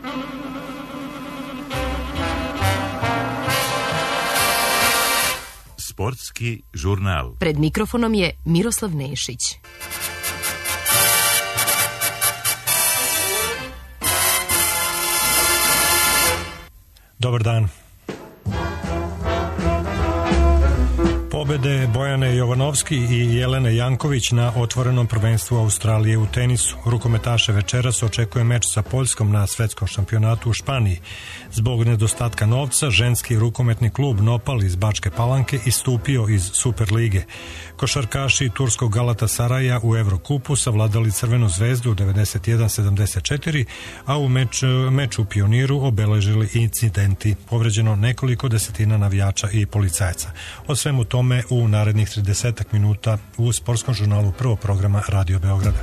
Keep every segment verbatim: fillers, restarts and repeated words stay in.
Sportski žurnal. Pred mikrofonom je Miroslav Nešić. Dobar dan. Pobede Bojane Jovanovski i Jelene Janković na otvorenom prvenstvu Australije u tenisu. Rukometaše večeras očekuje meč sa Poljskom na svetskom šampionatu u Španiji. Zbog nedostatka novca, ženski rukometni klub Nopal iz Bačke Palanke istupio iz Superlige. Košarkaši turskog Galatasaraja u Evrokupu savladali Crvenu zvezdu devedeset jedan sedamdeset četiri, a u meč, meču u Pioniru obeležili incidenti. Povređeno nekoliko desetina navijača i policajaca. O svemu tome u narednih trideset minuta u sportskom žurnalu prvog programa Radio Beograda.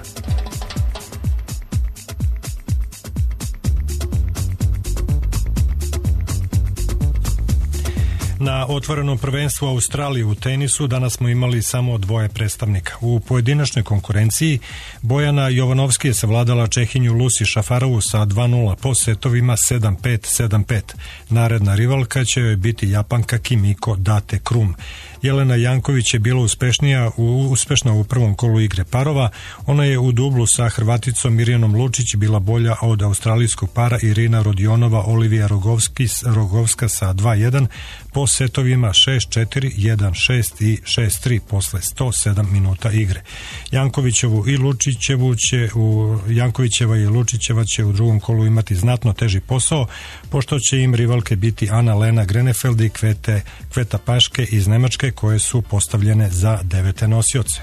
Na otvorenom prvenstvu Australije u tenisu danas smo imali samo dvoje predstavnika. U pojedinačnoj konkurenciji Bojana Jovanovski je savladala Čehinju Lucy Šafarovu sa dva nula po setovima sedam pet sedam pet. Naredna rivalka će joj biti Japanka Kimiko Date Krum. Jelena Janković je bila uspešnija u, uspešna u prvom kolu igre parova. Ona je u dublu sa Hrvaticom Mirjanom Lučić bila bolja od australijskog para Irina Rodionova Olivija Rogovski, Rogovska sa dva jedan po setovima šest četiri, jedan šest i šest tri posle sto sedam minuta igre. Jankovićevu i Lučićevu će u Jankovićeva i Lučićeva će u drugom kolu imati znatno teži posao, pošto će im rivalke biti Ana Lena Grenefeld i Kvete, Kveta Paške iz Nemačke, koje su postavljene za devete nosioce.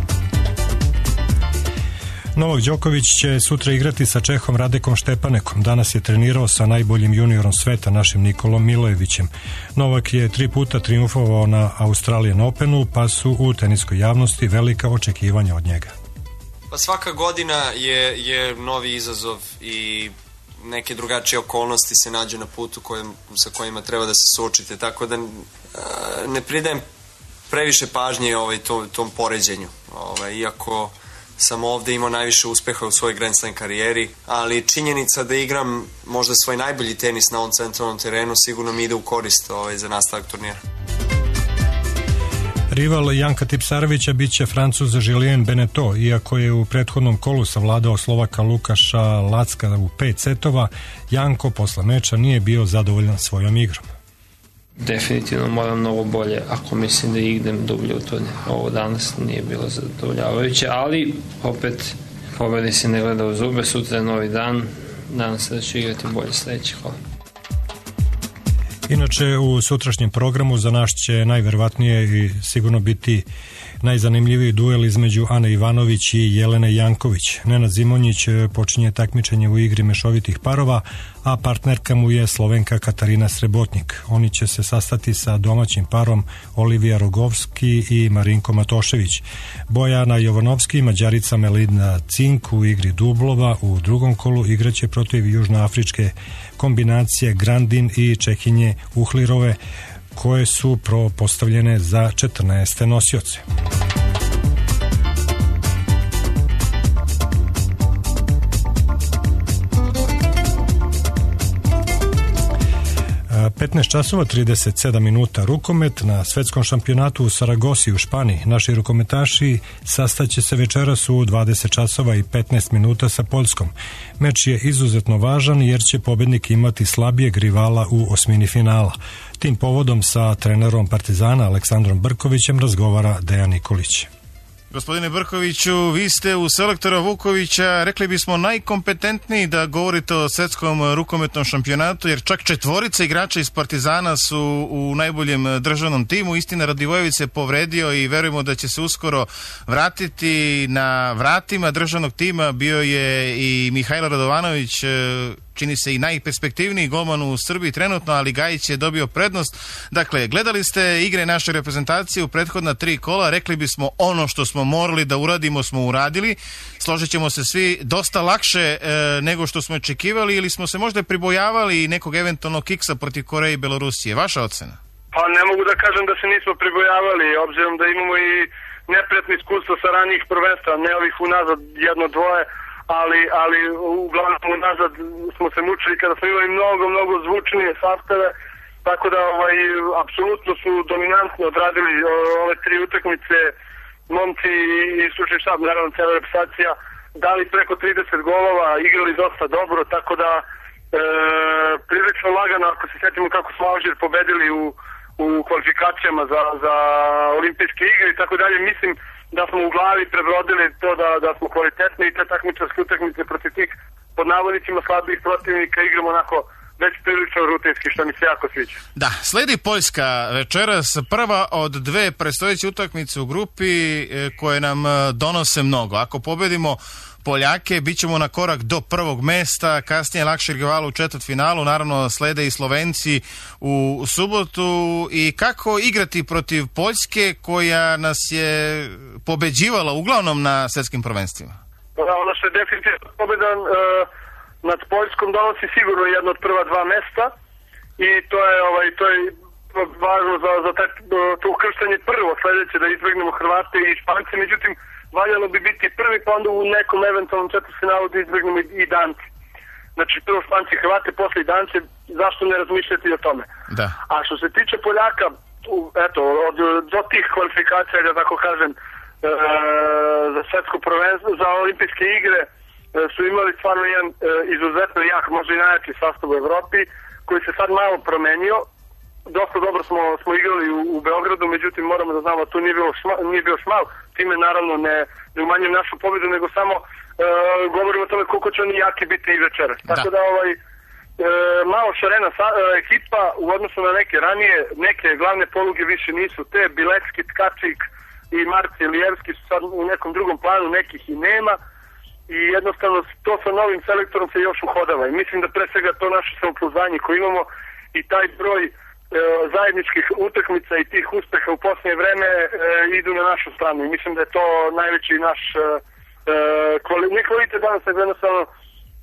Novak Đoković će sutra igrati sa Čehom Radekom Štepanekom. Danas je trenirao sa najboljim juniorom sveta, našim Nikolom Milojevićem. Novak je tri puta triumfovao na Australian Openu, pa su u teniskoj javnosti velika očekivanja od njega. Pa svaka godina je, je novi izazov i neke drugačije okolnosti se nađu na putu kojim, sa kojima treba da se suočite, tako da ne pridajem previše pažnje ovaj, tom, tom poređenju. Ovaj, iako sam ovde imao najviše uspeha u svojoj Grand Slam karijeri, ali činjenica da igram možda svoj najbolji tenis na ovom centralnom terenu sigurno mi ide u korist ovaj, za nastavak turnira. Rival Janka Tipsarevića biće Francuz Julien Beneteau, iako je u prethodnom kolu savladao Slovaka Lukaša Lacka u pet setova. Janko posle meča nije bio zadovoljan svojom igrom. Definitivno moram mnogo bolje ako mislim da idem dublje u turnir. Ovo danas nije bilo zadovoljavajuće, ali opet pobedi se ne gleda u zube, sutra je novi dan, nadam se da ću igrati bolje sledeći. Hvala. Inače, u sutrašnjem programu za nas će najverovatnije i sigurno biti najzanimljiviji duel između Ane Ivanović i Jelene Janković. Nenad Zimonjić počinje takmičenje u igri mešovitih parova, a partnerka mu je Slovenka Katarina Srebotnik. Oni će se sastati sa domaćim parom Olivija Rogovski i Marinko Matošević. Bojana Jovanovski i Mađarica Melinda Cink u igri dublova u drugom kolu igraće protiv južnoafričke kombinacije Grandin i Čehinje Uhlirove, koje su postavljene za četrnaeste nosioce. petnaest časova trideset sedam minuta rukomet na svetskom šampionatu u Saragosi u Španiji. Naši rukometaši sastaće se večeras u dvadeset časova i petnaest minuta sa Poljskom. Meč je izuzetno važan jer će pobednik imati slabijeg rivala u osmini finala. Tim povodom sa trenerom Partizana Aleksandrom Brkovićem razgovara Dejan Nikolić. Gospodine Brkoviću, vi ste u selektora Vukovića, rekli bismo, najkompetentniji da govorite o svetskom rukometnom šampionatu, jer čak četvorica igrača iz Partizana su u najboljem državnom timu. Istina, Radivojević se povredio i verujemo da će se uskoro vratiti. Na vratima državnog tima bio je i Mihajlo Radovanović, čini se i najperspektivniji golman u Srbiji trenutno, ali Gajić je dobio prednost. Dakle, gledali ste igre naše reprezentacije u prethodna tri kola, rekli bismo ono što smo morali da uradimo smo uradili. Složit ćemo se svi dosta lakše e, nego što smo očekivali, ili smo se možda pribojavali nekog eventualnog kiksa protiv Koreje i Belorusije. Vaša ocena? Pa ne mogu da kažem da se nismo pribojavali, obzirom da imamo i neprijatno iskustvo sa ranijih prvenstva, ne ovih unazad jedno dvoje, ali, ali uglavnom u unazad smo se mučili kada smo imali mnogo, mnogo zvučnije sastave, tako da ovaj, apsolutno su dominantno odradili ove tri utakmice, momci i stručni štab, naravno cijela reprezentacija, dali preko trideset golova, igrali dosta dobro, tako da e, prilično lagano, ako se sjetimo kako smo Alžir pobedili u, u kvalifikacijama za, za olimpijske igre i tako dalje, mislim da smo u glavi prebrodili to da, da smo kvalitetni i te takmičarske utakmice protiv tih pod navodnicima slabih protivnika igramo onako već prilično rutinski, što mi se jako sviđa. Da, sledi Poljska večeras, prva od dve predstojeće utakmice u grupi koje nam donose mnogo. Ako pobedimo Poljake, bit ćemo na korak do prvog mesta, kasnije lakše rivalu u četvrtfinalu, naravno slede i Slovenci u subotu. I kako igrati protiv Poljske koja nas je pobeđivala uglavnom na svjetskim prvenstvima? Da, ono što je definitivno pobedan uh, nad Poljskom donosi sigurno jedno od prva dva mesta i to je ovaj to je važno za, za taj, to ukrštanje prvo, sljedeće da izbegnemo Hrvate i Špance, međutim valjalo bi biti prvi, pa onda u nekom eventualnom četvrtfinalu da izbegnemo i, i Danci. Znači prvo Španci, Hrvate, posle i Dance, zašto ne razmišljati o tome? Da. A što se tiče Poljaka, eto, od, do tih kvalifikacija, da tako kažem, e, za svjetsko prvenstvo, za olimpijske igre, e, su imali stvarno jedan e, izuzetno jak, možda i najjači sastav u Evropi, koji se sad malo promenio. Dosta dobro smo, smo igrali u, u Beogradu, međutim moramo da znamo da tu nije, bilo šma, nije bio šmal, time naravno ne, ne umanjujem našu pobjedu, nego samo e, govorimo o tome koliko će oni jaki biti i večeras. Da. Tako da ovaj, e, malo šarena sa, e, ekipa u odnosu na neke ranije, neke glavne poluge više nisu te, Bilecki, Tkačik i Marci Lijevski su sad u nekom drugom planu, nekih i nema i jednostavno to sa novim selektorom se još uhodava i mislim da pre svega to naše samopouzdanje koje imamo i taj broj zajedničkih utakmica i tih uspeha u posljednje vreme e, idu na našu stranu i mislim da je to najveći naš e, kvali, ne kvalitet danas, nego jednostavno e,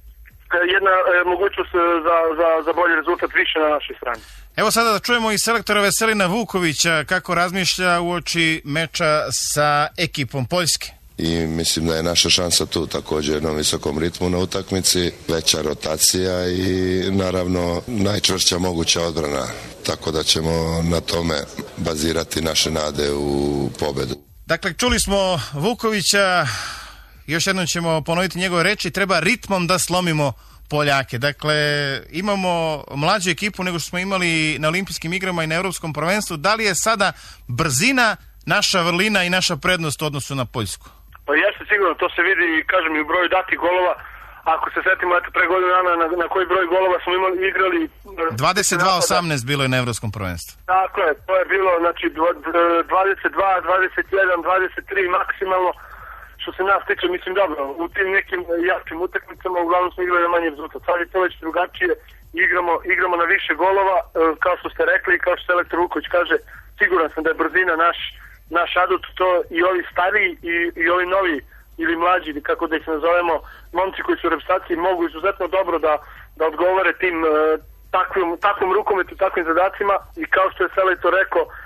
jedna e, mogućnost za, za, za bolji rezultat više na našoj strani. Evo sada da čujemo i selektora Veselina Vukovića kako razmišlja uoči meča sa ekipom Poljske. I mislim da je naša šansa tu također na visokom ritmu na utakmici, veća rotacija i naravno najčvršća moguća odbrana, tako da ćemo na tome bazirati naše nade u pobedu. Dakle, čuli smo Vukovića, još jednom ćemo ponoviti njegove reči, treba ritmom da slomimo Poljake. Dakle, imamo mlađu ekipu nego što smo imali na olimpijskim igrama i na europskom prvenstvu. Da li je sada brzina naša vrlina i naša prednost u odnosu na Poljsku? Pa jeste sigurno, to se vidi i kažem i u broju datih golova. Ako se setimo eto pre godinu dana na, na koji broj golova smo imali igrali dvadeset dva osamnaest bilo je na evropskom prvenstvu. Tako je, to je bilo znači dvadeset dva, dvadeset jedan, dvadeset tri maksimalno. Što se nas tiče, mislim dobro, u tim nekim jačim utakmicama uglavnom smo igrali na manje rezultat. Sad je to već drugačije, igramo, igramo na više golova, kao što ste rekli, kao što selektor Vuković kaže, siguran sam da je brzina naš naš adut, to i ovi stariji i, i ovi novi ili mlađi, kako da ih nazovemo, momci koji su u reprezentaciji mogu izuzetno dobro da, da odgovore tim uh, takvom, takvom rukometu, takvim zadacima i kao što je selektor rekao, uh,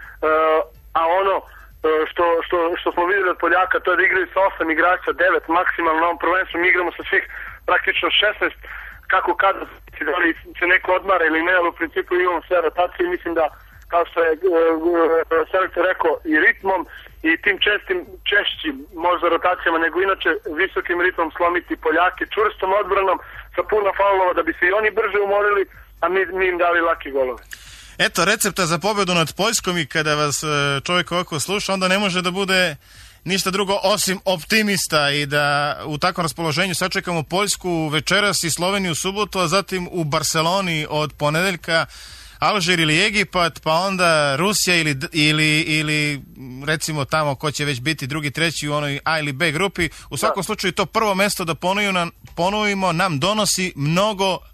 a ono uh, što, što, što smo vidjeli od Poljaka, to je da igraju sa osam igrača, devet maksimalno na ovom prvenstvu, mi igramo sa svih praktično šesnaest, kako kada da li se neko odmara ili ne, ali u principu imamo sve rotacije i mislim da kao što je uh, selektor rekao, i ritmom i tim čestim, češćim možda rotacijama nego inače visokim ritmom slomiti Poljake, čvrstom odbranom sa puno faulova da bi se i oni brže umorili, a mi, mi im dali laki golove. Eto recepta za pobjedu nad Poljskom i kada vas čovjek ovako sluša, onda ne može da bude ništa drugo osim optimista i da u takvom raspoloženju sačekamo Poljsku večeras i Sloveniju u subotu, a zatim u Barceloni od ponedeljka Alžir ili Egipat, pa onda Rusija ili, ili, ili recimo tamo ko će već biti drugi, treći u onoj A ili B grupi. U svakom da. slučaju to prvo mjesto da ponovimo, ponovimo nam donosi mnogo e,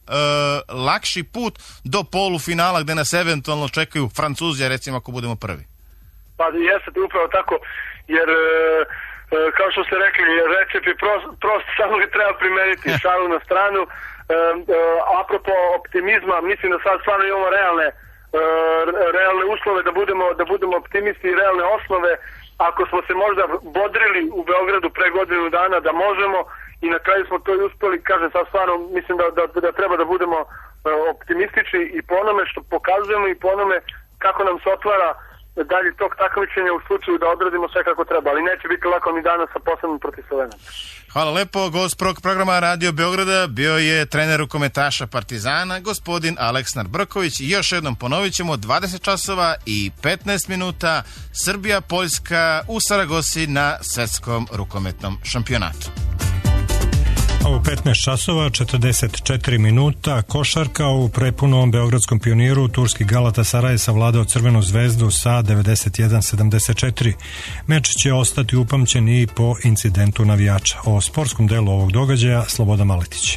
lakši put do polufinala gdje nas eventualno čekaju Francuzi, recimo ako budemo prvi. Pa jeste upravo tako, jer e, kao što ste rekli, recept je prost, prost samo ga treba primeniti, šalu na stranu. E, e, apropo optimizma, mislim da sad stvarno imamo realne, e, realne uslove da budemo, da budemo optimisti i realne osnove. Ako smo se možda bodrili u Beogradu pre godinu dana da možemo i na kraju smo to i uspeli, kažem sad stvarno, mislim da, da, da treba da budemo optimistični i po onome što pokazujemo i po onome kako nam se otvara dalje tog takmičenja u slučaju da odradimo sve kako treba, ali neće biti lako ni danas sa posebnom protiv Slovenije. Hvala lepo. Gost prvog programa Radio Beograda bio je trener rukometaša Partizana, gospodin Aleksandar Brković. I još jednom ponovit ćemo, dvadeset časova i petnaest minuta, Srbija, Poljska u Saragosi na svetskom rukometnom šampionatu. U petnaest časova četrdeset četiri minuta košarka u prepunom beogradskom Pioniru turski Galatasaray savladao Crvenu zvezdu sa devedeset jedan sedamdeset četiri. Meč će ostati upamćen i po incidentu navijača. O sportskom delu ovog događaja Slobodan Maletić.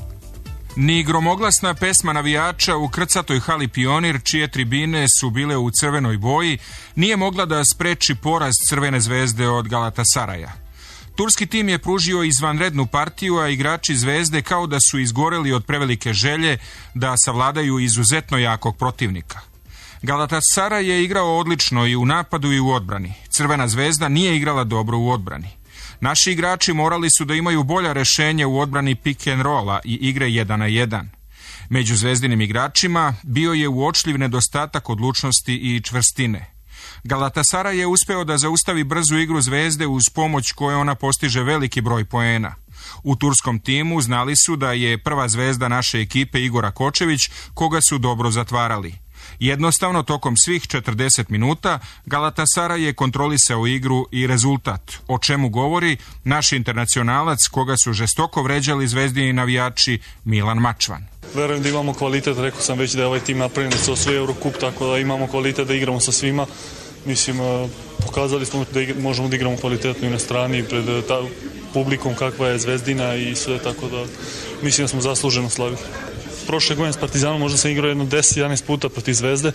Ni gromoglasna pesma navijača u krcatoj hali Pionir, čije tribine su bile u crvenoj boji, nije mogla da spreči poraz Crvene zvezde od Galatasaraja. Turski tim je pružio izvanrednu partiju, a igrači Zvezde kao da su izgoreli od prevelike želje da savladaju izuzetno jakog protivnika. Galatasaray je igrao odlično i u napadu i u odbrani. Crvena zvezda nije igrala dobro u odbrani. Naši igrači morali su da imaju bolja rešenja u odbrani pick and rolla i igre jedan na jedan. Među zvezdinim igračima bio je uočljiv nedostatak odlučnosti i čvrstine. Galatasaray je uspeo da zaustavi brzu igru Zvezde uz pomoć koje ona postiže veliki broj poena. U turskom timu znali su da je prva zvezda naše ekipe Igor Rakočević, koga su dobro zatvarali. Jednostavno, tokom svih četrdeset minuta Galatasaray je kontrolisao igru i rezultat, o čemu govori naš internacionalac koga su žestoko vređali zvezdini navijači Milan Mačvan. Verujem da imamo kvalitet, rekao sam već da je ovaj tim napravljen da se osvoji Eurocup, tako da imamo kvalitet da igramo sa svima. Mislim, pokazali smo da igra, možemo da igramo kvalitetno i na strani pred ta, publikom kakva je Zvezdina i sve, tako da mislim da smo zasluženo slavili. Prošle godine s Partizanom možda sam igrao jedno deset jedanaest puta protiv Zvezde,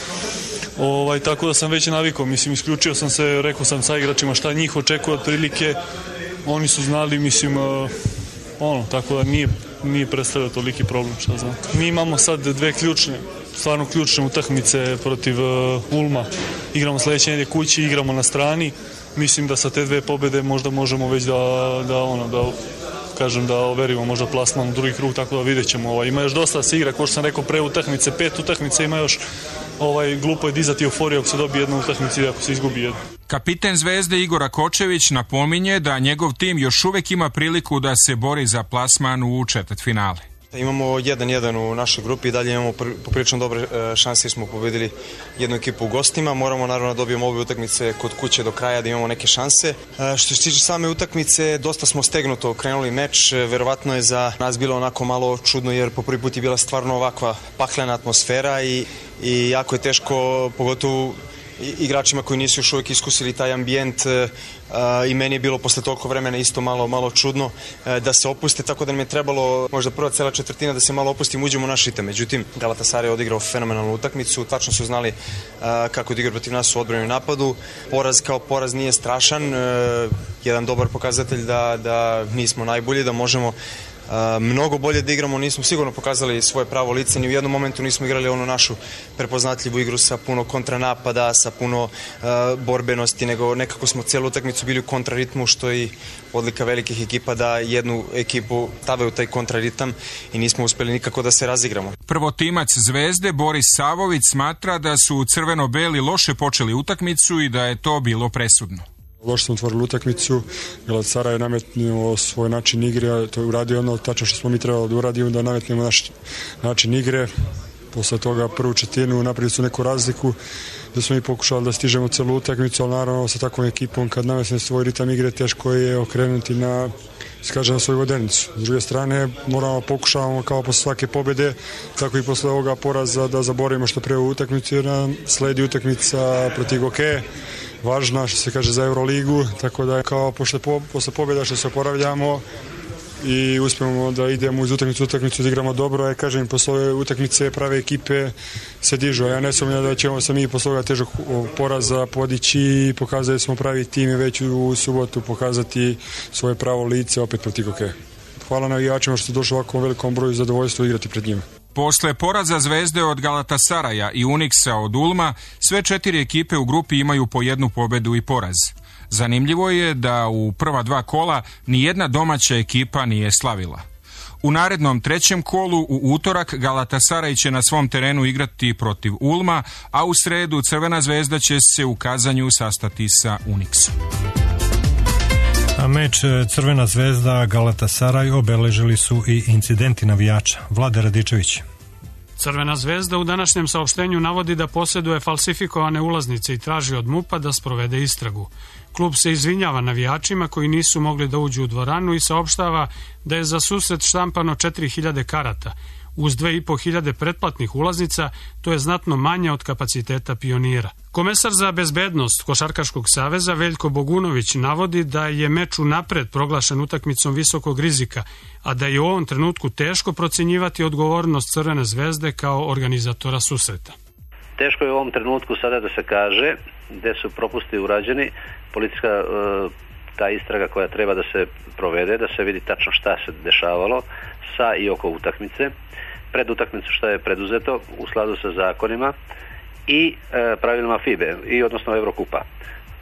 ovaj, tako da sam već navikao, mislim, isključio sam se, rekao sam sa igračima šta njih očekuje od prilike, oni su znali, mislim, ono, tako da nije, nije predstavljao toliki problem, šta znam. Mi imamo sad dve ključne, stvarno ključne utakmice protiv uh, Ulma. Igramo sledeće nedelje kući, igramo na strani. Mislim da sa te dve pobede možda možemo već da, da ono, da kažem da overimo možda plasman u drugi krug, tako da vidjet ćemo. Ovaj, ima još dosta da se igra, kao što sam rekao, pre utakmice, pet utakmice, ima još, ovaj, glupo je dizati euforiju ako se dobije jedna utakmica i ako se izgubi jedna. Kapiten Zvezde Igor Rakočević napominje da njegov tim još uvek ima priliku da se bori za plasman u četvrtfinale. Imamo jedan jedan u našoj grupi i dalje imamo poprilično dobre šanse jer smo pobedili jednu ekipu u gostima. Moramo naravno da dobijemo ove utakmice kod kuće do kraja da imamo neke šanse. Što se tiče same utakmice, dosta smo stegnuto krenuli meč. Verovatno je za nas bilo onako malo čudno jer po prvi put je bila stvarno ovakva paklena atmosfera i, i jako je teško, pogotovo igračima koji nisu još uvijek iskusili taj ambijent, i meni je bilo posle toliko vremena isto malo malo čudno da se opuste, tako da nam je trebalo možda prva cela četvrtina da se malo opustimo, uđemo u naš ritam. Međutim, Galatasaray je odigrao fenomenalnu utakmicu, tačno su znali kako da igra protiv nas u odbrani i napadu. Poraz kao poraz nije strašan, jedan dobar pokazatelj da, da nismo najbolji, da možemo Uh, mnogo bolje da igramo, nismo sigurno pokazali svoje pravo lice, ni u jednom momentu nismo igrali onu našu prepoznatljivu igru sa puno kontranapada, sa puno uh, borbenosti, nego nekako smo cijelu utakmicu bili u kontraritmu, što je odlika velikih ekipa da jednu ekipu stave u taj kontraritam i nismo uspeli nikako da se razigramo. Prvotimac Zvezde Boris Savović smatra da su crveno-beli loše počeli utakmicu i da je to bilo presudno. Loše smo otvorili utakmicu, Galatasaray je nametnio svoj način igre, to je uradio ono tačno što smo mi trebali da uradimo, da nametnemo naš način igre. Posle toga prvu četvrtinu napravili su neku razliku, da smo mi pokušali da stižemo celu utakmicu, ali naravno sa takvom ekipom kad nametne svoj ritam igre teško je okrenuti na, skažem, na svoju vodenicu. S druge strane, moramo pokušavamo kao posle svake pobede, tako i posle ovoga poraza da zaboravimo što pre u utakmicu, jer nam sledi utakmica protiv Gokeje, važna, što se kaže, za Euroligu, tako da kao posle, po, posle pobjeda što se oporavljamo i uspijemo da idemo iz utakmicu utakmicu da igramo dobro, a kažem, posle ove utakmice prave ekipe se dižu, a ja ne sumnjam da ćemo se mi posle ovoga težog poraza podići i pokazali smo pravi tim i već u subotu pokazati svoje pravo lice opet protiv Gokeje. Hvala navijačima što su došli ovako velikom broju, zadovoljstvo igrati pred njima. Posle poraza Zvezde od Galatasaraya i Uniksa od Ulma, sve četiri ekipe u grupi imaju po jednu pobedu i poraz. Zanimljivo je da u prva dva kola nijedna domaća ekipa nije slavila. U narednom trećem kolu u utorak Galatasaray će na svom terenu igrati protiv Ulma, a u sredu Crvena zvezda će se u Kazanju sastati sa Unixom. A meč Crvena zvezda Galatasaray obeležili su i incidenti navijača. Vlade Radičević. Crvena zvezda u današnjem saopštenju navodi da posjeduje falsifikovane ulaznice i traži od MUP-a da sprovede istragu. Klub se izvinjava navijačima koji nisu mogli da uđu u dvoranu i saopštava da je za susret štampano četiri hiljade karata. Uz dve i po hiljade pretplatnih ulaznica, to je znatno manje od kapaciteta Pionira. Komesar za bezbednost Košarkaškog saveza Veljko Bogunović navodi da je meč unapred proglašen utakmicom visokog rizika, a da je u ovom trenutku teško procenjivati odgovornost Crvene zvezde kao organizatora susreta. Teško je u ovom trenutku sada da se kaže gde su propusti urađeni, policijska e, ta istraga koja treba da se provede, da se vidi tačno šta se dešavalo sa i oko utakmice, pred utakmicu šta je preduzeto u skladu sa zakonima i e, pravilima FIBE i odnosno Evrokupa. E,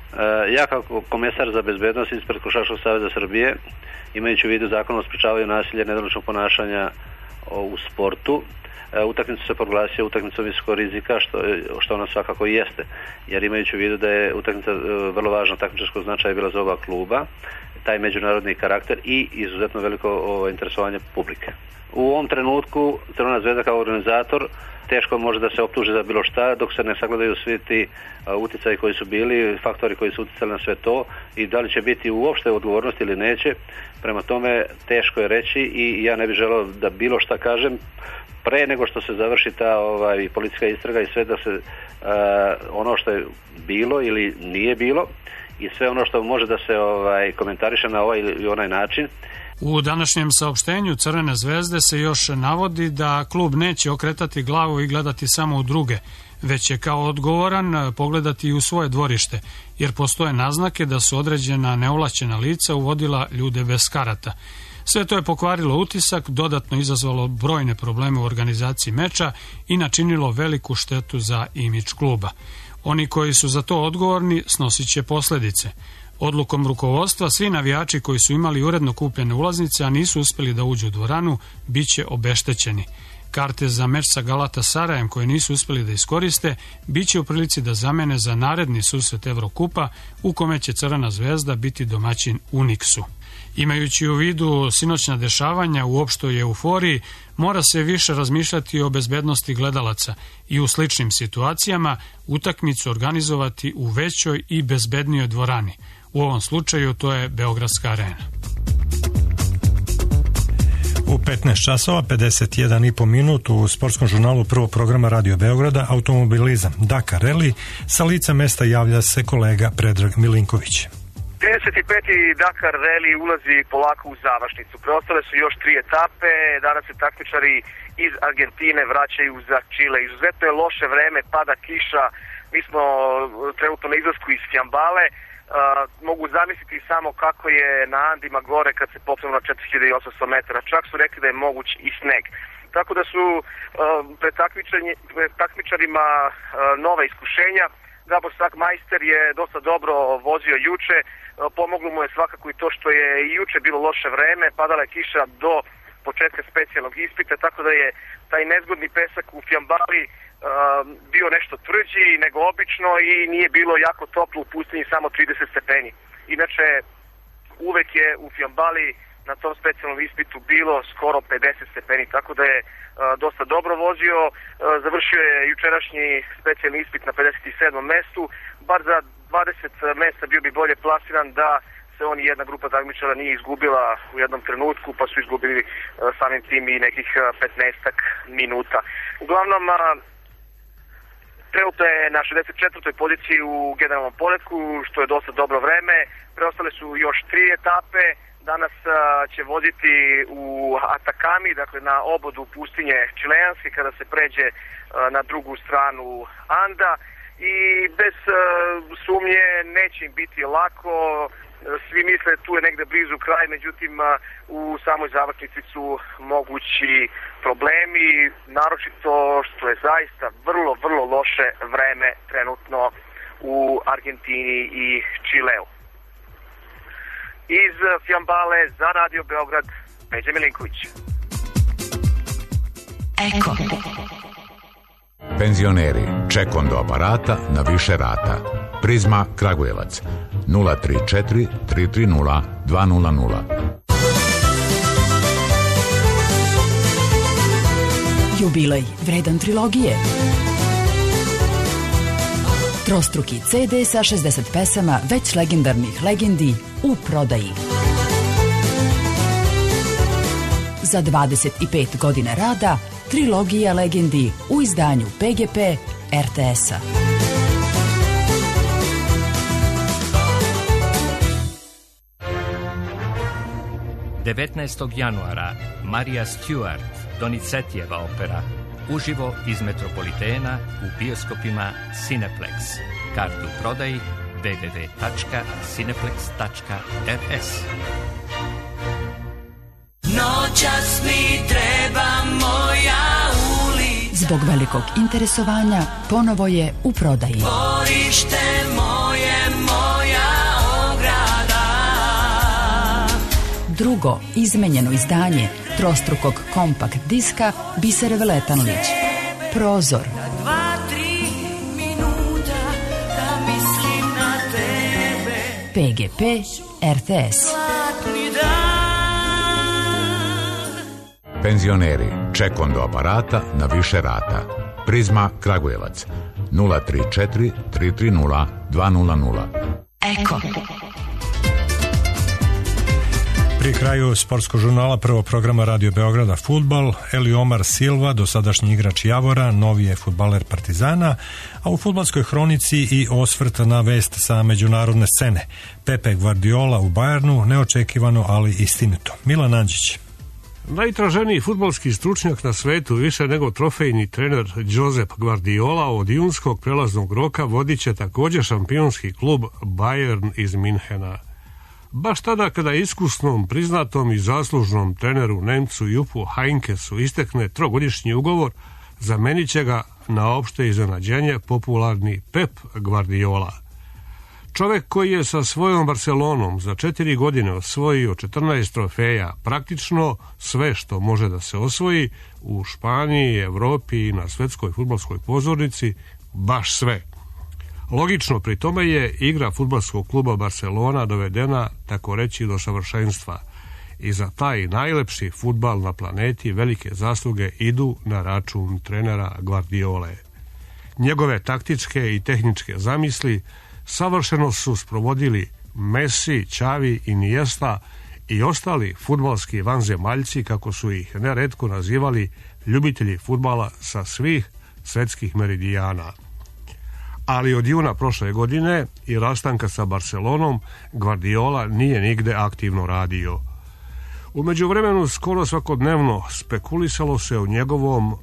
ja kao komesar za bezbednost ispred Košarkaškog saveza Srbije, imajući u vidu zakon o sprečavanju nasilja i nedoličnog ponašanja u sportu, utakmicu se proglasio utakmicom visokog rizika, što, što ona svakako i jeste, jer imajući u vidu da je utakmica vrlo važna takmičarskog značaja bila za oba kluba, taj međunarodni karakter i izuzetno veliko o, interesovanje publike. U ovom trenutku Crvena zvezda kao organizator teško može da se optuži za bilo šta dok se ne sagledaju svi ti uticaji koji su bili, faktori koji su uticali na sve to i da li će biti uopšte odgovornost ili neće. Prema tome teško je reći i ja ne bih želeo da bilo šta kažem pre nego što se završi ta ovaj, policijska istraga i sve da se uh, ono što je bilo ili nije bilo i sve ono što može da se ovaj, komentariše na ovaj ili onaj način. U današnjem saopštenju Crvene zvezde se još navodi da klub neće okretati glavu i gledati samo u druge, već je kao odgovoran pogledati i u svoje dvorište, jer postoje naznake da su određena neovlašćena lica uvodila ljude bez karata. Sve to je pokvarilo utisak, dodatno izazvalo brojne probleme u organizaciji meča i načinilo veliku štetu za imidž kluba. Oni koji su za to odgovorni snosit će posljedice. Odlukom rukovodstva svi navijači koji su imali uredno kupljene ulaznice, a nisu uspjeli da uđu u dvoranu, bit će obeštećeni. Karte za meč sa Galatasarajem koje nisu uspjeli da iskoriste, bit će u prilici da zamene za naredni susret Evrokupa u kome će Crvena zvezda biti domaćin Unixu. Imajući u vidu sinoćna dešavanja u opštoj euforiji, mora se više razmišljati o bezbednosti gledalaca i u sličnim situacijama utakmicu organizovati u većoj i bezbednijoj dvorani. U ovom slučaju to je Beogradska arena. U petnaest časova pedeset jedan i po minut u sportskom žurnalu prvog programa Radio Beograda automobilizam Dakar Rally, sa lica mesta javlja se kolega Predrag Milinković. trideset peti Dakar Rally ulazi polako u završnicu. Preostale su još tri etape. Danas se takmičari iz Argentine vraćaju za Čile. Izuzetno je loše vreme, pada kiša. Mi smo trenutno na izlasku iz Fjambale. Uh, mogu zamisliti samo kako je na Andima gore kad se popnemo na četiri hiljade osamsto metara. Čak su rekli da je moguć i sneg. Tako da su uh, pred, pred takmičarima uh, nova iskušenja. Gabor Sakmajster je dosta dobro vozio juče. Uh, pomoglo mu je svakako i to što je i juče bilo loše vreme. Padala je kiša do početka specijalnog ispita, tako da je taj nezgodni pesak u Fjambali Uh, bio nešto tvrđi nego obično i nije bilo jako toplo u pustinji, samo trideset stepeni. Inače, uvek je u Fjambali na tom specijalnom ispitu bilo skoro pedeset stepeni, tako da je uh, dosta dobro vozio. Uh, završio je jučerašnji specijalni ispit na pedeset sedmom mestu, bar za dvadeset mesta bio bi bolje plasiran da se on i jedna grupa takmičara nije izgubila u jednom trenutku, pa su izgubili uh, samim tim i nekih uh, petnaestak minuta. Uglavnom, uh, trenutno je na šezdeset četvrtoj poziciji u generalnom poretku, što je dosta dobro vreme. Preostale su još tri etape. Danas a, će voziti u Atakami, dakle na obodu pustinje Čileanske, kada se pređe a, na drugu stranu Anda. I bez a, sumnje neće im biti lako. Svi misle tu je negde blizu kraj, međutim u samoj završnici su mogući problemi, naročito što je zaista vrlo, vrlo loše vreme trenutno u Argentini i Čileu. iz Fjambale za Radio Beograd, Peđa Milinković. Eko. Penzioneri, ček do aparata na više rata. Prizma Kragujevac nula tri četiri tri tri nula dva nula nula. Jubilej vredan trilogije. Trostruki ce de sa šezdeset pesama već legendarnih legendi u prodaji. Za dvadeset pet godina rada trilogija legendi u izdanju pe ge pe er te es-a. devetnaestog januara Marija Stewart, Donizetijeva opera, uživo iz Metropolitena u bioskopima Cineplex. Kartu u prodaji w w w tačka cineplex tačka er es. Noćas mi treba moja ulica. Zbog velikog interesovanja ponovo je u prodaji. Dvorište moje, moja ograda. Drugo izmenjeno izdanje trostrukog kompakt diska Biser Veletanlić. Prozor. Dva, tri minuta da mislim na tebe. pe ge pe er te es. Penzioneri, ček do aparata na više rata. Prizma Kragujevac nula tri četiri tri tri nula dva nula nula. Eko. Pri kraju sportskog žurnala prvog programa Radio Beograda fudbal, Eliomar Silva, dosadašnji igrač Javora, novi je fudbaler Partizana, a u fudbalskoj hronici i osvrt na vest sa međunarodne scene. Pepe Guardiola u Bayernu, neočekivano, ali istinito. Milan Anđić. Najtraženiji fudbalski stručnjak na svetu, više nego trofejni trener Josep Guardiola, od junskog prelaznog roka vodit će također šampionski klub Bayern iz Minhena. Baš tada kada iskusnom, priznatom i zaslužnom treneru Nemcu Jupu Heynckesu istekne trogodišnji ugovor, zamenit će ga na opšte iznenađenje popularni Pep Guardiola. Čovek koji je sa svojom Barcelonom za četiri godine osvojio četrnaest trofeja, praktično sve što može da se osvoji u Španiji, Evropi i na svetskoj fudbalskoj pozornici, baš sve. Logično pri tome je igra fudbalskog kluba Barcelona dovedena, tako reći, do savršenstva. I za taj najlepši fudbal na planeti velike zasluge idu na račun trenera Guardiole. Njegove taktičke i tehničke zamisli savršeno su sprovodili Messi, Xavi, Iniesta i ostali fudbalski vanzemaljci, kako su ih neretko nazivali ljubitelji fudbala sa svih svetskih meridijana. Ali od juna prošle godine i rastanka sa Barcelonom Guardiola nije nigde aktivno radio. U međuvremenu skoro svakodnevno spekulisalo se o njegovom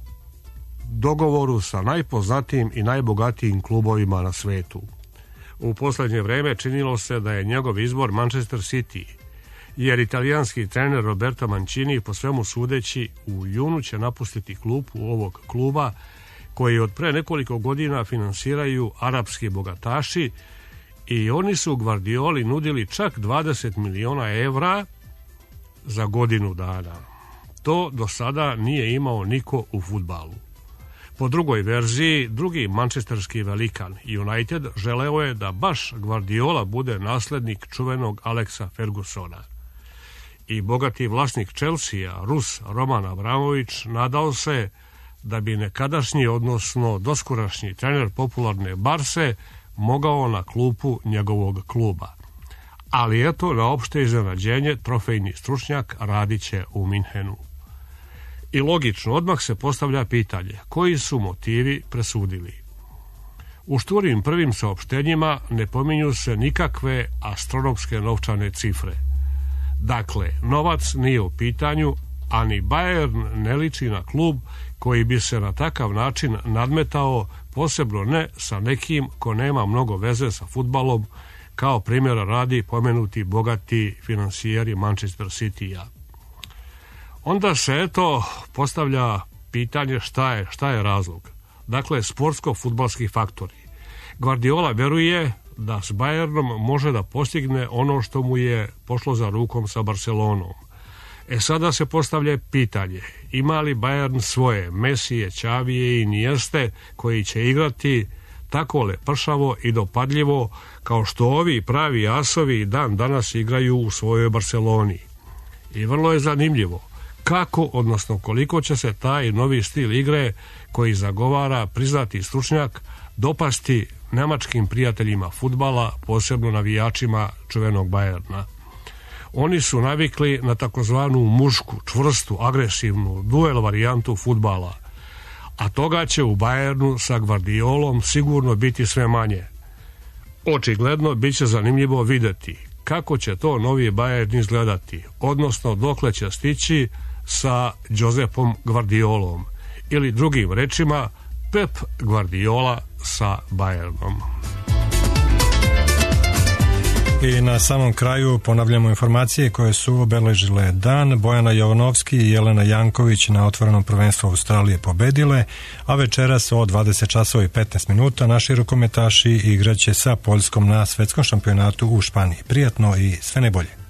dogovoru sa najpoznatijim i najbogatijim klubovima na svetu. U posljednje vreme činilo se da je njegov izbor Manchester City, jer italijanski trener Roberto Mancini, po svemu sudeći, u junu će napustiti klupu ovog kluba koji od pre nekoliko godina finansiraju arapski bogataši, i oni su Guardioli nudili čak dvadeset miliona evra za godinu dana. To do sada nije imao niko u fudbalu. Po drugoj verziji, drugi mančesterski velikan United želeo je da baš Guardiola bude naslednik čuvenog Alexa Fergusona. I bogati vlasnik Chelsea, Rus Roman Abramović, nadao se da bi nekadašnji, odnosno doskorašnji trener popularne Barse mogao na klupu njegovog kluba. Ali eto, na opšte iznenađenje, trofejni stručnjak radit će u Minhenu. I logično, odmah se postavlja pitanje, koji su motivi presudili? U šturim prvim saopštenjima ne pominju se nikakve astronomske novčane cifre. Dakle, novac nije u pitanju, a ni Bayern ne liči na klub koji bi se na takav način nadmetao, posebno ne sa nekim ko nema mnogo veze sa fudbalom, kao primjera radi pomenuti bogati finansijeri Manchester City-a. Onda se eto postavlja pitanje šta je, šta je razlog. Dakle, sportsko-fudbalski faktori. Guardiola veruje da s Bayernom može da postigne ono što mu je pošlo za rukom sa Barcelonom. E sada se postavlja pitanje, ima li Bayern svoje Mesije, Xavije i Inieste koji će igrati tako lepršavo i dopadljivo kao što ovi pravi asovi dan danas igraju u svojoj Barceloni. I vrlo je zanimljivo kako, odnosno koliko će se taj novi stil igre koji zagovara priznati stručnjak dopasti nemačkim prijateljima fudbala, posebno navijačima čuvenog Bayerna. Oni su navikli na takozvanu mušku, čvrstu, agresivnu, duel varijantu fudbala, a toga će u Bayernu sa Gvardiolom sigurno biti sve manje. Očigledno bit će zanimljivo vidjeti kako će to novi Bayern izgledati, odnosno dokle će stići sa Josepom Gvardiolom, ili drugim rečima Pep Guardiola sa Bayernom. I na samom kraju ponavljamo informacije koje su obeležile dan. Bojana Jovanovski i Jelena Janković na otvorenom prvenstvu Australije pobedile, a večeras od dvadeset časova i petnaest minuta naši rukometaši igraće sa Poljskom na svetskom šampionatu u Španiji. Prijatno i sve najbolje.